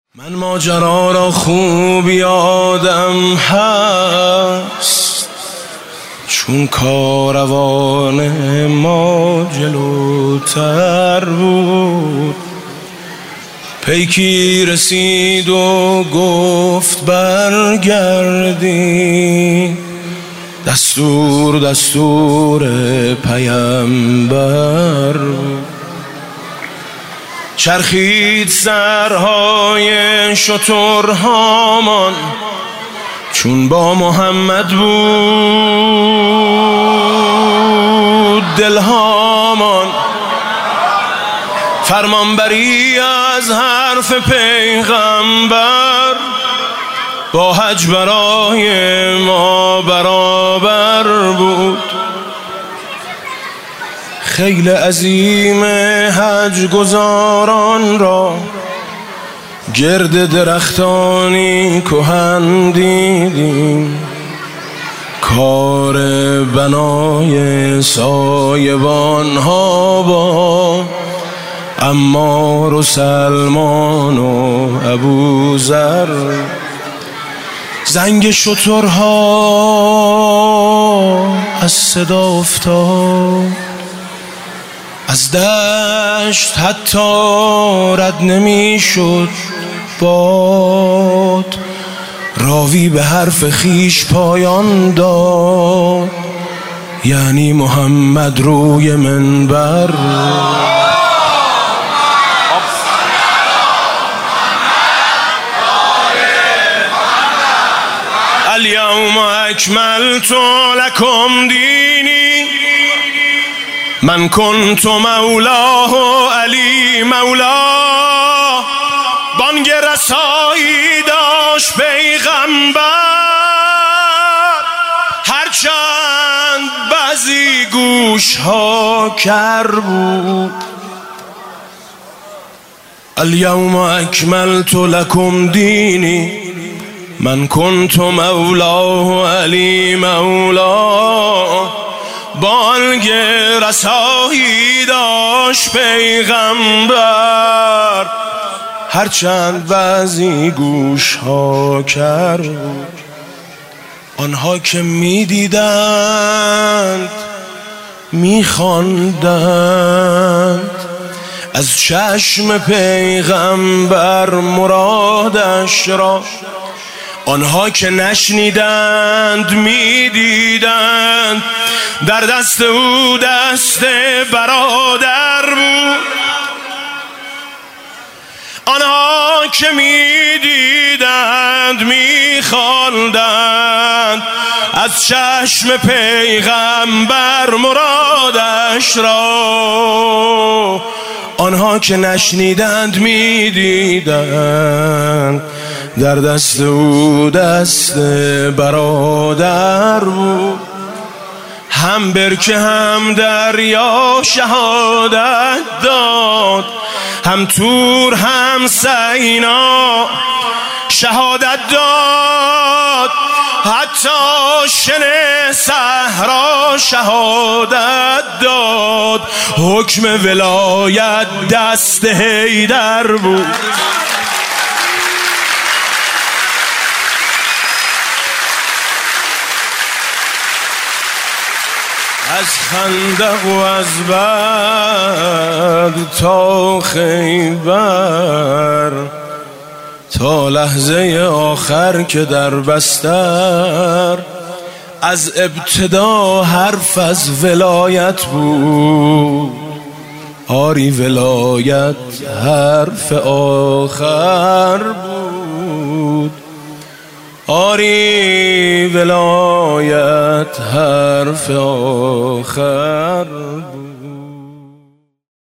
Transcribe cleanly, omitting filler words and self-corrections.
من ماجرا را خوب یادم هست، چون کاروان ما جلوتر بود. پیکی رسید و گفت برگردی، دستور پیامبر بود. چرخید سرهای شترهامان، چون با محمد بود دلهامان. فرمانبری از حرف پیغمبر، با حج برای ما برابر بود. خیل عظیم حج گزاران را گرد درختانی کهن دیدیم. کار بنای سایبان ها با عمار و سلمان و ابوذر. زنگ شترها از صدا افتاد، از دشت حتی رد نمی شد باد. راوی به حرف خیش پایان داد، یعنی محمد روی منبر. الیوم اکملت لکم دینی، من کنت مولاه و علی مولاه. بانگ رسایی داشت پیغمبر، هرچند بعضی گوش ها کر بود. الیوم اکملت لکم دینی، من کنت مولاه و علی مولاه. بانگ رسایی داشت پیغمبر، هرچند بعضی گوش ها کر بود. آنها که می دیدند می خواندند، از چشم پیغمبر مرادش را. آنها که نشنیدند می دیدند، در دست او دست برادر بود. آنها که می دیدند می خواندند، از چشم پیغمبر مرادش را. آنها که نشنیدند می دیدند، در دست او دست برادر بود. هم برکه هم دریا شهادت داد، هم تور هم سینا شهادت داد. حتی شن صحرا شهادت داد، حکم ولایت دست حیدر بود. از خندق و از بدر تا خیبر، تا لحظه آخر که در بستر، از ابتدا حرف از ولایت بود. آری ولایت حرف آخر بود، آری ولایت حرف آخر بود.